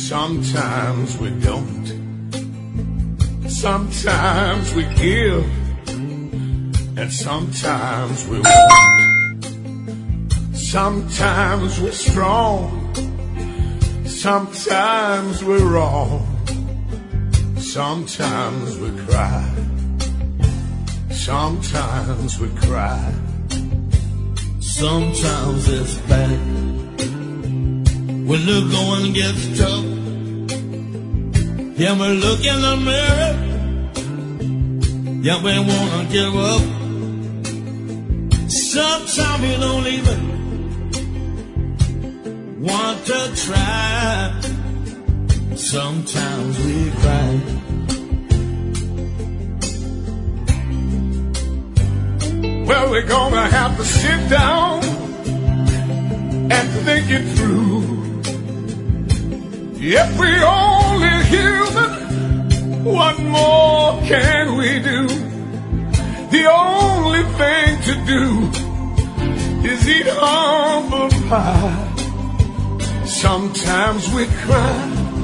Sometimes we don't. Sometimes we give, and sometimes we won't. Sometimes we're strong, sometimes we're wrong. Sometimes we cry, sometimes we cry. Sometimes it's bad when the going gets tough. Yeah, we look in the mirror. Yeah, we wanna give up. Sometimes we don't even want to try. Sometimes we cry. Well, we're gonna have to sit down and think it through. If we only human, what more can we do? The only thing to do is eat humble pie. Sometimes we cry,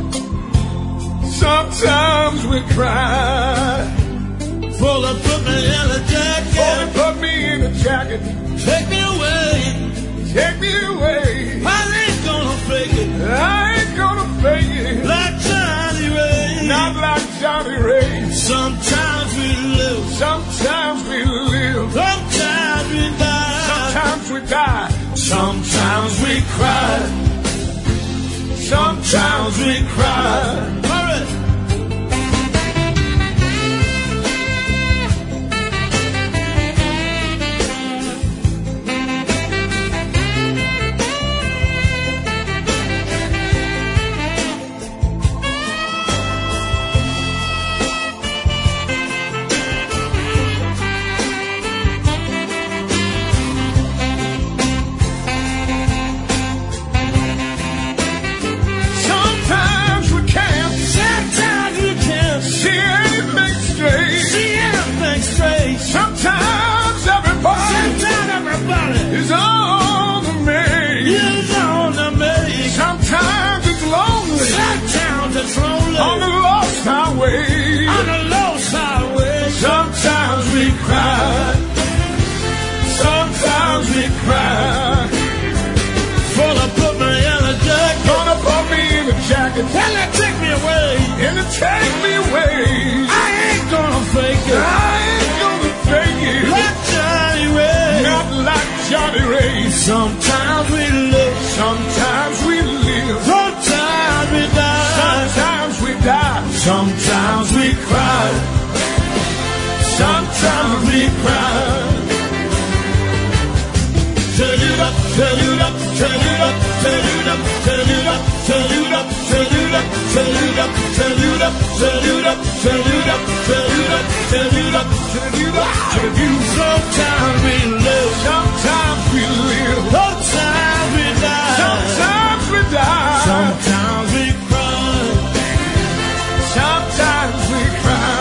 sometimes we cry. Fuller put me in a jacket. Fuller put me in a jacket. Take me away. Take me away. I ain't gonna fake it. I ain't gonna fake it. Like Johnny Ray. Not like Johnny Ray. Sometimes we live. Sometimes we live. Sometimes we die. Sometimes we die. Sometimes we cry. Sometimes we cry. Hurry. Sometimes everybody is on the maze. Sometimes it's lonely. Sometimes it's lonely. On the lost highway. On the lost highway. Sometimes we cry. Sometimes we cry. Gonna put me in a jacket. Gonna put me in a jacket. And they take me away. And they take me away. I ain't gonna fake it. I ain't gonna fake it. Like Johnny Ray. Not like Johnny Ray. Sometimes we live. Sometimes we live. Sometimes we die. Sometimes we die. Sometimes we cry. Sometimes we cry. Turn it up, turn it up, turn it up, turn it up, turn it up, turn it up, turn it up, turn it up, turn it up, turn it up, turn it up, turn it up, turn it up, turn it up, turn it up. Sometimes we live. Sometimes we live. Sometimes we die. Sometimes we die. Sometimes we cry. Sometimes we cry.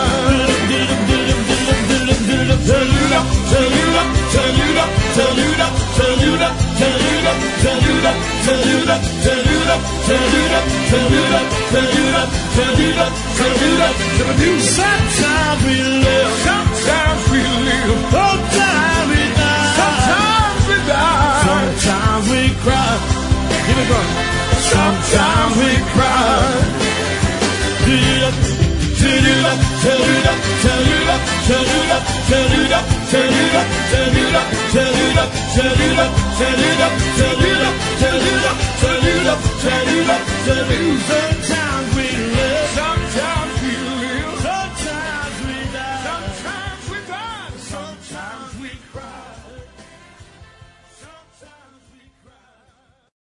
Turn it up, turn it up, turn it up, turn it up, turn it up, turn it up, turn it up, turn it up, turn it up, turn it up, turn it up, turn it up, turn it up, turn it up, turn it up. Sometimes we live. Sometimes we live. Sometimes we die. Sometimes we die. Sometimes we cry. Give me one. Sometimes we cry. Turn it up, turn it up, turn it up, turn it up, turn it up, turn it up, turn it up, turn it up, turn it up, turn it up, turn it up, turn it up, turn it up, turn it up, turn it up, turn it up, turn it up.